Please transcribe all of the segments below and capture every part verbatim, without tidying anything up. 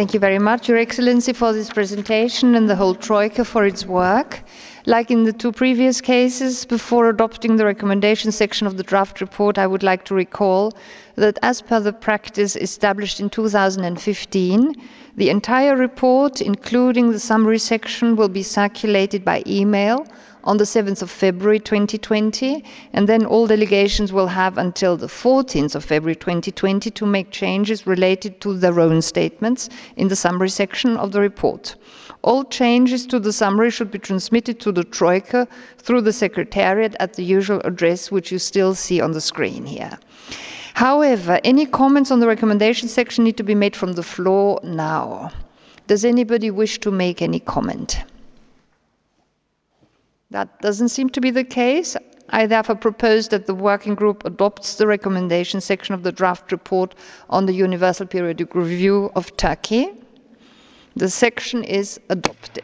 Thank you very much, Your Excellency, for this presentation and the whole Troika for its work. Like in the two previous cases, before adopting the recommendation section of the draft report, I would like to recall that as per the practice established in two thousand fifteen, the entire report, including the summary section, will be circulated by email on the seventh of February twenty twenty, and then all delegations will have until the fourteenth of February twenty twenty to make changes related to their own statements in the summary section of the report. All changes to the summary should be transmitted to the Troika through the Secretariat at the usual address, which you still see on the screen here. However, any comments on the recommendation section need to be made from the floor now. Does anybody wish to make any comment? That doesn't seem to be the case. I therefore propose that the working group adopts the recommendation section of the draft report on the Universal Periodic Review of Turkey. The section is adopted.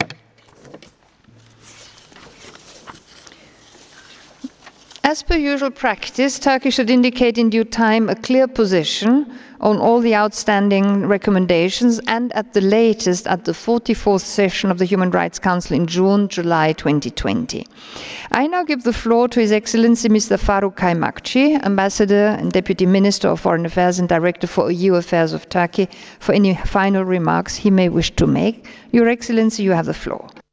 As per usual practice, Turkey should indicate in due time a clear position on all the outstanding recommendations and at the latest at the forty-fourth session of the Human Rights Council in June July twenty twenty. I now give the floor to His Excellency Mister Faruk Kaymakci, Ambassador and Deputy Minister of Foreign Affairs and Director for E U Affairs of Turkey, for any final remarks he may wish to make. Your Excellency, you have the floor.